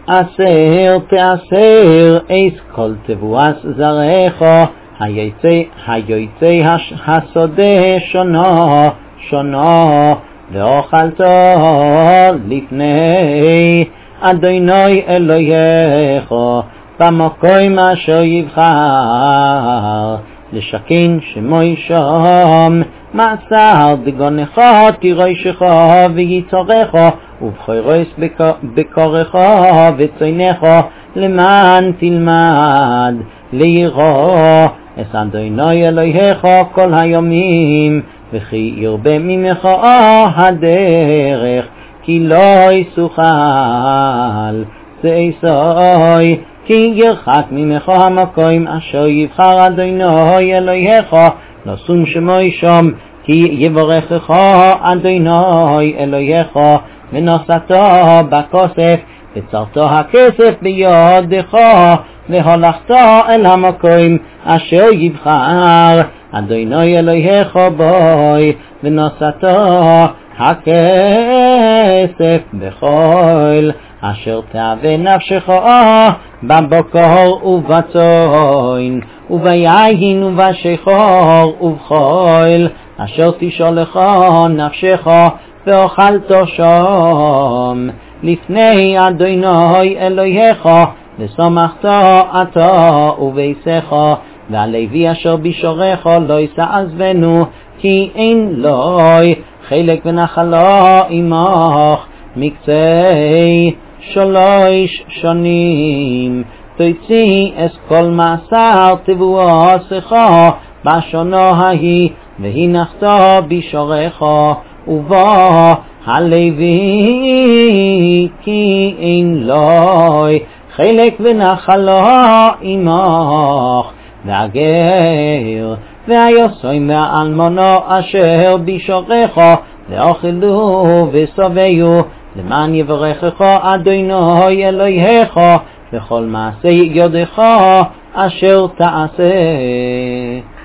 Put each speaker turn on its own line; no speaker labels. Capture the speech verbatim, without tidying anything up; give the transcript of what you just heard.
אסר תאסר איס כל תבואס זרעך, היוצא השדה שונו שונו, ואוכלתו לפני אדוני אלוהיך במקום אשר יבחר, לשכן שמוי שם מעשר דגונך תירשך ויצורך, ובחרוס בקורך וצוינך, למען תלמד לירוא את אדוני אלוהיך כל היומים, וכי ירבה ממך הדרך, כי לא יסוכל צאסוי, כי ירחק ממך המקום אשר יבחר אדוני אלוהיך, לשום שמוי שם, כי יברכך אדוני אלוהיך, ונשאתו בכסף, וצרתו הכסף בידך, והולכת אל המקום אשר יבחר אדוני אלוהיך בוי, ונשאתו הכסף בכל אשר תאווה נפשך בבוקר ובצוין וביין ובשחור ובכל אשר תשאלך נפשך ואוכלת שם לפני אדוני אלוהיך, ושמחת אתה וביתך, והלוי אשר בשעריך לא יעזבנו, כי אין לו חלק ונחלה עמך מקצה שלוש שנים. תוציא את כל מעשר תבואסך בשנה ההיא, והנחת בשעריך, ובא הלוי כי אין לו חלק ונחלה עמך, והגר והיוסעים והאלמנה אשר בשעריך ואוכלו ושבעו, למען יברכך אדוני אלוהיך בכל מעשה ידך אשר תעשה.